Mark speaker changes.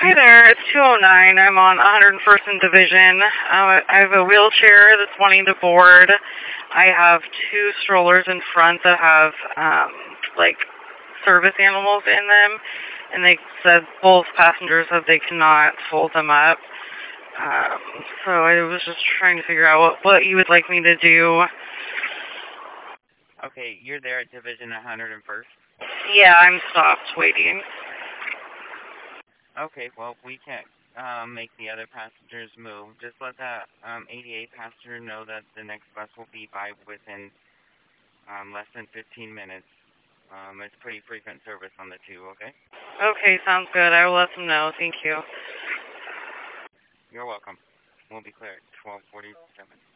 Speaker 1: Hi there, it's 209. I'm on 101st and Division. I have a wheelchair that's wanting to board. I have two strollers in front that have, service animals in them, and they said both passengers said they cannot fold them up. So I was just trying to figure out what you would like me to do.
Speaker 2: Okay, you're there at Division 101st?
Speaker 1: Yeah, I'm stopped waiting.
Speaker 2: Okay, well, we can't make the other passengers move. Just let that 88 passenger know that the next bus will be by within less than 15 minutes. It's pretty frequent service on the 2, okay?
Speaker 1: Okay, sounds good. I will let them know. Thank you.
Speaker 2: You're welcome. We'll be clear at 12:47.